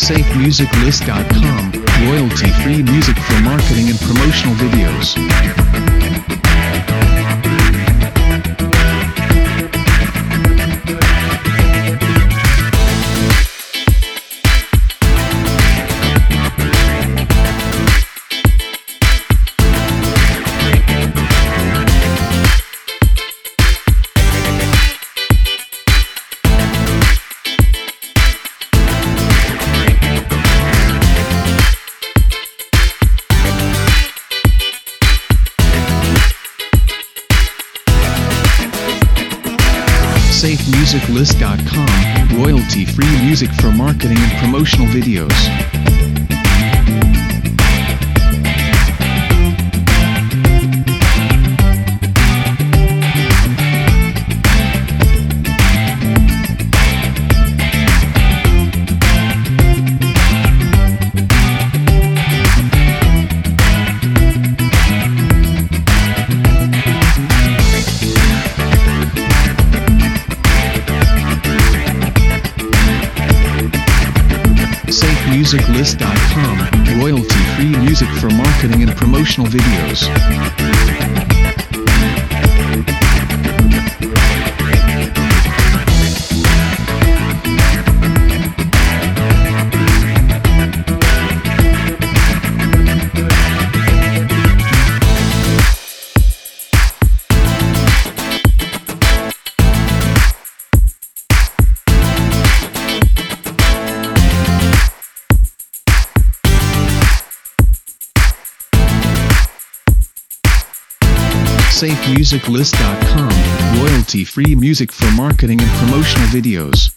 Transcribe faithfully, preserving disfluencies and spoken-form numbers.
safe music list dot com, royalty-free music for marketing and promotional videos. safe music list dot com, royalty-free music for marketing and promotional videos. safe music list dot com, royalty-free music for marketing and promotional videos. safe music list dot com, royalty-free music for marketing and promotional videos.